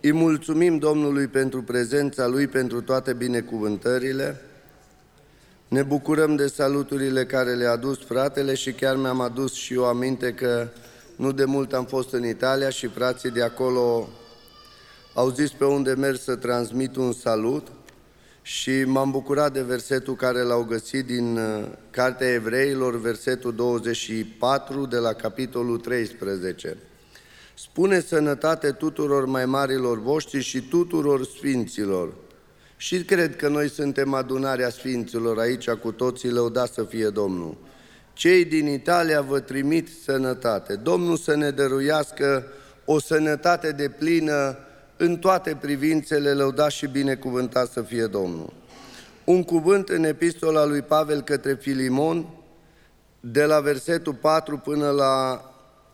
Îi mulțumim Domnului pentru prezența Lui, pentru toate binecuvântările. Ne bucurăm de saluturile care le-a adus fratele și chiar mi-am adus și eu aminte că nu de mult am fost în Italia și frații de acolo au zis pe unde merg să transmit un salut și m-am bucurat de versetul care l-au găsit din Cartea Evreilor, versetul 24 de la capitolul 13. Spune: sănătate tuturor mai marilor voștri și tuturor sfinților. Și cred că noi suntem adunarea sfinților aici cu toții, lăudați să fie Domnul. Cei din Italia vă trimit sănătate. Domnul să ne dăruiască o sănătate deplină în toate privințele, lăudat și binecuvântat să fie Domnul. Un cuvânt în epistola lui Pavel către Filimon, de la versetul 4 până la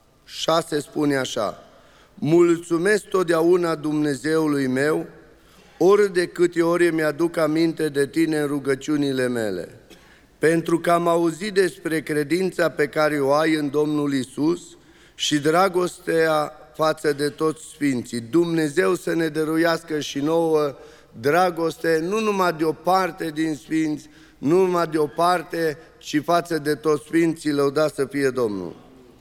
6 spune așa: mulțumesc totdeauna Dumnezeului meu, ori de câte ori îmi aduc aminte de tine în rugăciunile mele, pentru că am auzit despre credința pe care o ai în Domnul Iisus și dragostea față de toți sfinții. Dumnezeu să ne dăruiască și nouă dragoste, nu numai de o parte din sfinți, nu numai de o parte, ci față de toți sfinții, lăudat să fie Domnul.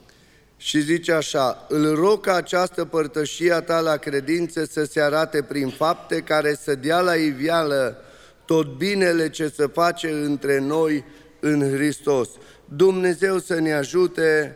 Și zice așa: îl rog ca această părtășie a ta la credință să se arate prin fapte care să dea la iveală tot binele ce se face între noi în Hristos. Dumnezeu să ne ajute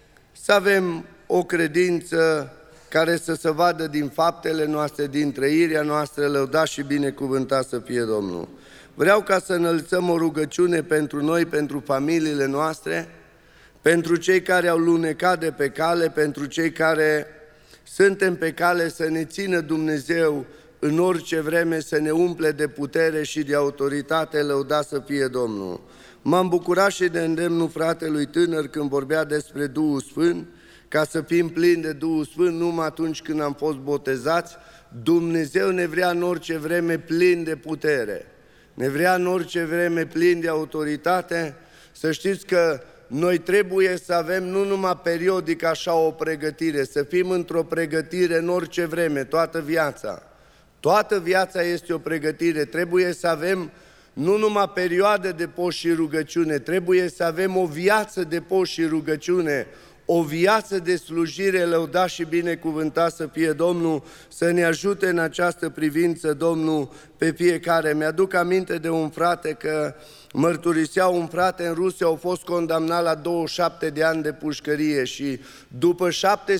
să avem o credință care să se vadă din faptele noastre, din trăirea noastră, lăudat și binecuvântat să fie Domnul. Vreau ca să înălțăm o rugăciune pentru noi, pentru familiile noastre, pentru cei care au lunecat de pe cale, pentru cei care suntem pe cale, să ne țină Dumnezeu în orice vreme, să ne umple de putere și de autoritate, lăudat să fie Domnul. M-am bucurat și de îndemnul fratelui tânăr când vorbea despre Duhul Sfânt, ca să fim plini de Duhul Sfânt numai atunci când am fost botezați. Dumnezeu ne vrea în orice vreme plini de putere, ne vrea în orice vreme plini de autoritate. Să știți că noi trebuie să avem nu numai periodic așa o pregătire, să fim într-o pregătire în orice vreme, toată viața. Toată viața este o pregătire, trebuie să avem nu numai perioade de post și rugăciune, trebuie să avem o viață de post și rugăciune, o viață de slujire, lăudat și binecuvântat să fie Domnul, să ne ajute în această privință, Domnul, pe fiecare. Mi-aduc aminte de un frate că mărturisea un frate în Rusia, a fost condamnat la 27 de ani de pușcărie și după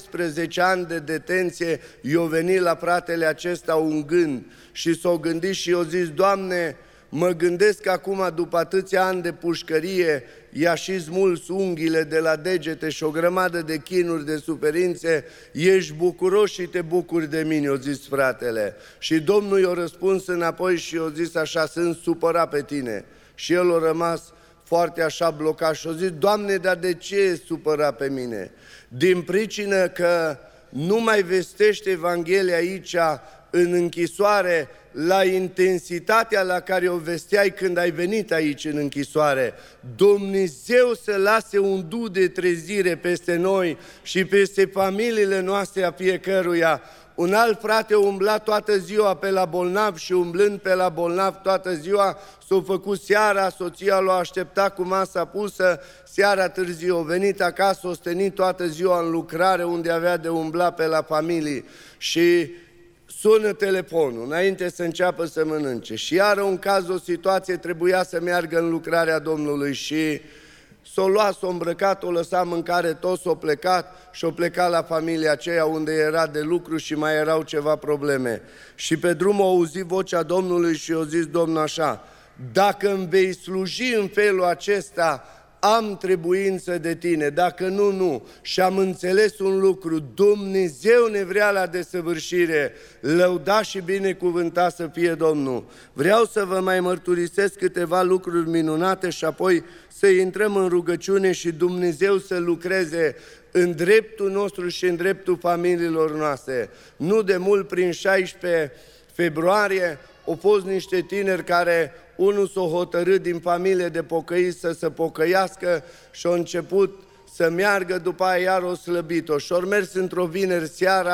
17 ani de detenție i-a venit la fratele acesta un gând și s-a gândit și i-a zis: Doamne, mă gândesc că acum, după atâția ani de pușcărie, i-a și smuls unghiile de la degete și o grămadă de chinuri, de suferințe, ești bucuros și te bucuri de mine, i-a zis fratele. Și Domnul i-a răspuns înapoi și i-a zis așa: sunt supărat pe tine. Și el a rămas foarte așa blocat și a zis: Doamne, dar de ce e supărat pe mine? Din pricină că nu mai vestește Evanghelia aici în închisoare la intensitatea la care o vesteai când ai venit aici în închisoare. Dumnezeu să lase un duh de trezire peste noi și peste familiile noastre a fiecăruia. Un alt frate umbla toată ziua pe la bolnav și umblând pe la bolnav toată ziua, s-a făcut seara, soția l-a așteptat cu masa pusă, seara târziu a venit acasă, a ostenit toată ziua în lucrare unde avea de umbla pe la familie și sună telefonul înainte să înceapă să mănânce și iară un caz, o situație, trebuia să meargă în lucrarea Domnului și s-o luat, s-o îmbrăcat, o lăsat mâncare, tot s-o plecat și o plecat la familia aceea unde era de lucru și mai erau ceva probleme. Și pe drum a auzit vocea Domnului și i-a zis Domnul așa: dacă îmi vei sluji în felul acesta, am trebuință de tine, dacă nu, nu. Și am înțeles un lucru: Dumnezeu ne vrea la desăvârșire, lăudat și binecuvântat să fie Domnul. Vreau să vă mai mărturisesc câteva lucruri minunate și apoi să intrăm în rugăciune și Dumnezeu să lucreze în dreptul nostru și în dreptul familiilor noastre. Nu de mult, prin 16 februarie, au fost niște tineri care unul s-a hotărât din familie de pocăiți să se pocăiască și a început să meargă, după aia iar o slăbit-o. Și-au mers într-o vineri seara,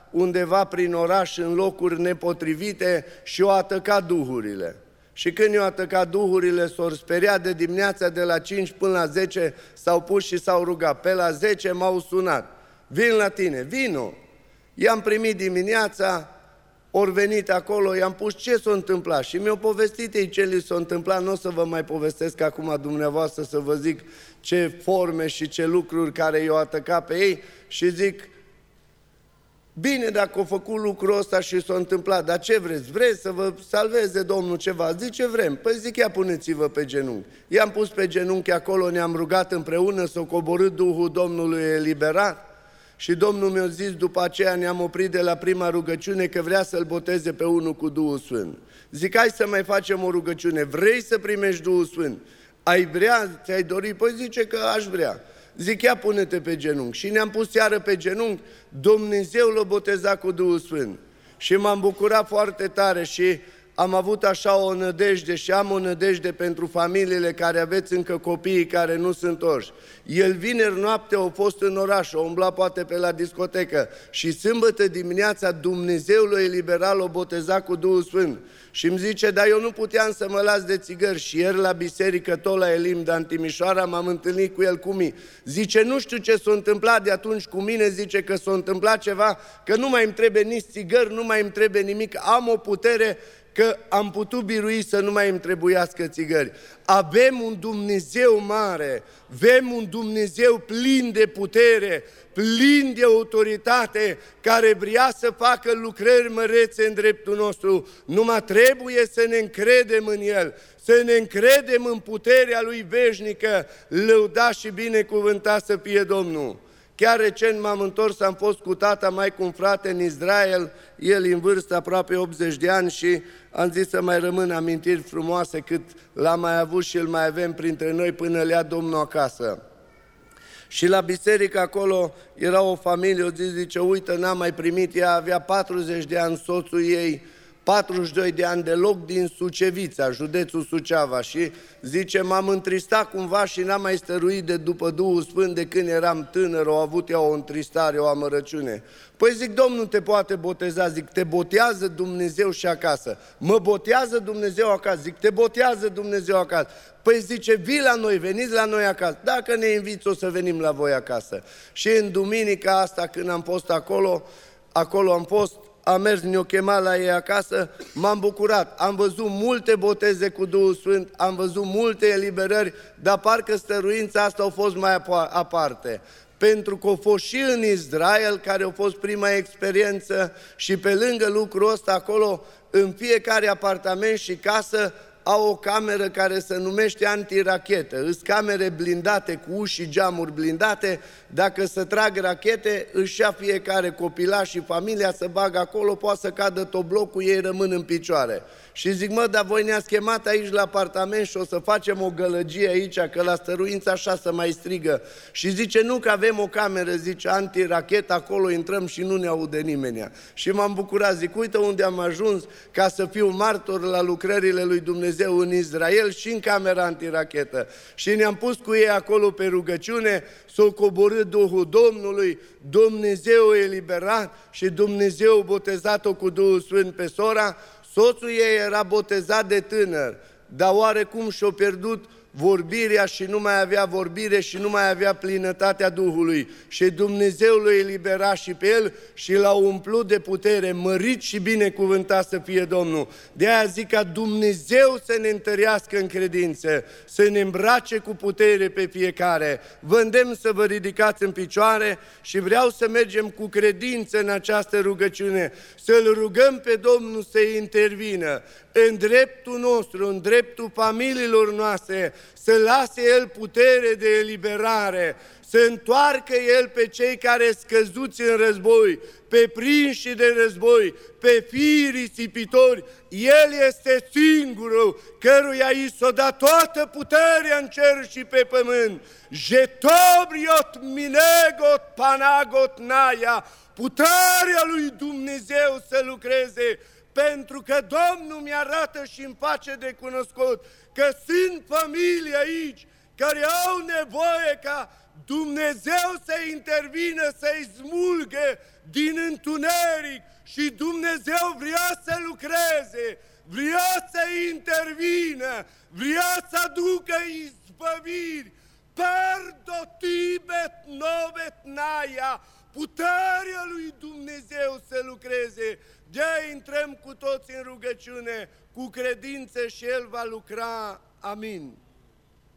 undeva prin oraș, în locuri nepotrivite și au atacat duhurile. Și când i-au atacat duhurile, s-au speriat de dimineața, de la 5 până la 10, s-au pus și s-au rugat. Pe la 10 m-au sunat, vin la tine, vino. I-am primit dimineața, ori venit acolo, i-am pus ce s-a întâmplat și mi-au povestit ei ce li s-a întâmplat. Nu o să vă mai povestesc acum dumneavoastră să vă zic ce forme și ce lucruri care i-au atacat pe ei și zic, bine dacă au făcut lucrul ăsta și s-a întâmplat, dar ce vreți? Vreți să vă salveze Domnul ceva? Zice, vrem. Păi zic, ia puneți-vă pe genunchi. I-am pus pe genunchi acolo, ne-am rugat împreună, s-a coborât Duhul Domnului eliberat. Și Domnul mi-a zis, după aceea ne-am oprit de la prima rugăciune, că vrea să-l boteze pe unul cu Duhul Sfânt. Zic, hai să mai facem o rugăciune, vrei să primești Duhul Sfânt? Ai vrea, ți-ai dori? Păi zice că aș vrea. Zic, ia pune-te pe genunchi. Și ne-am pus iară pe genunchi, Dumnezeu l-a botezat cu Duhul Sfânt. Și m-am bucurat foarte tare și am avut așa o nădejde și am o nădejde pentru familiile care aveți încă copiii care nu sunt orși. El vineri noapte a fost în oraș, a umblat poate pe la discotecă și sâmbătă dimineața Dumnezeu l-a eliberat, l-a botezat cu Duhul Sfânt. Și îmi zice, dar eu nu puteam să mă las de țigări. Și ieri la biserică, tot la Elim, dar în Timișoara, m-am întâlnit cu el cu mine. Zice, nu știu ce s-a întâmplat de atunci cu mine, zice că s-a întâmplat ceva, că nu mai îmi trebuie nici țigări, nu mai îmi trebuie nimic, am o putere că am putut birui să nu mai îmi trebuiască țigări. Avem un Dumnezeu mare, avem un Dumnezeu plin de putere, plin de autoritate, care vrea să facă lucrări mărețe în dreptul nostru. Numai trebuie să ne încredem în El, să ne încredem în puterea Lui veșnică, lăudat și binecuvântat să fie Domnul. Chiar recent m-am întors, am fost cu tata mai cu un frate în Israel, el în vârstă aproape 80 de ani și am zis să mai rămân amintiri frumoase cât l-am mai avut și îl mai avem printre noi până le ia Domnul acasă. Și la biserică acolo era o familie, o zi zice, uite, n-am mai primit, ea avea 40 de ani, soțul ei 42 de ani, deloc din Sucevița, județul Suceava, și zice, m-am întristat cumva și n-am mai stăruit de după Duhul Sfânt de când eram tânăr, au avut ea o întristare, o amărăciune. Păi zic, Domnul te poate boteza, zic, te botează Dumnezeu și acasă. Mă botează Dumnezeu acasă, zic, te botează Dumnezeu acasă. Păi zice, vii la noi, veniți la noi acasă. Dacă ne inviți, o să venim la voi acasă. Și în duminica asta, când am fost acolo am fost, am mers, ne-o chemat la ei acasă, m-am bucurat, am văzut multe boteze cu Duhul Sfânt, am văzut multe eliberări, dar parcă stăruința asta a fost mai aparte. Pentru că a fost și în Israel, care a fost prima experiență, și pe lângă lucrul ăsta acolo, în fiecare apartament și casă, au o cameră care se numește antirachetă. Îs camere blindate cu uși și geamuri blindate. Dacă se trag rachete, își ia fiecare copilaș și familia, să bagă acolo, poate să cadă tot blocul, ei rămân în picioare. Și zic, mă, dar voi ne-ați chemat aici la apartament și o să facem o gălăgie aici, că la stăruință așa să mai strigă. Și zice, nu, că avem o cameră, zice, antirachetă, acolo intrăm și nu ne aude nimeni. Și m-am bucurat, zic, uite unde am ajuns ca să fiu martor la lucrările lui Dumnezeu în Israel și în camera antirachetă. Și ne-am pus cu ei acolo pe rugăciune, s-a coborât Duhul Domnului, Dumnezeu eliberat și Dumnezeu botezat-o cu Duhul Sfânt pe sora. Soțul ei era botezat de tânăr, dar oarecum și-a pierdut vorbirea și nu mai avea vorbire și nu mai avea plinătatea Duhului. Și Dumnezeu l-a eliberat și pe el și l-a umplut de putere, mărit și binecuvântat să fie Domnul. De-aia zic ca Dumnezeu să ne întărească în credință, să ne îmbrace cu putere pe fiecare. Vă îndemn să vă ridicați în picioare și vreau să mergem cu credință în această rugăciune, să-L rugăm pe Domnul să intervină în dreptul nostru, în dreptul familiilor noastre, să lase El putere de eliberare, să întoarcă El pe cei care scăzuți în război, pe prinși de război, pe fiii risipitori. El este singurul căruia i s-a dat toată puterea în cer și pe pământ. Jetobriot minegot panagot naia, puterea lui Dumnezeu să lucreze, pentru că Domnul mi-arată și îmi face de cunoscut că sunt familii aici care au nevoie ca Dumnezeu să intervină, să-i smulgă din întuneric și Dumnezeu vrea să lucreze, vrea să intervină, vrea să aducă izbăviri. Perdotibet novet naia, puterea lui Dumnezeu să lucreze. De-aia intrăm cu toți în rugăciune, cu credință și El va lucra. Amin.